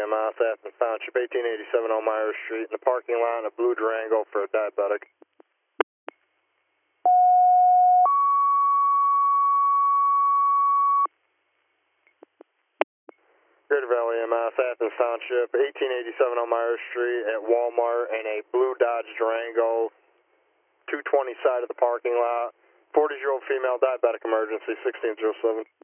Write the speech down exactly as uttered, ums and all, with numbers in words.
M S, Athens Township, eighteen eighty-seven Elmira Street, in the parking lot, a blue Durango for a diabetic. Greater Valley M S, Athens Township, eighteen eighty-seven Elmira Street at Walmart, and a blue Dodge Durango, two twenty side of the parking lot, forty-year-old female diabetic emergency, sixteen oh seven.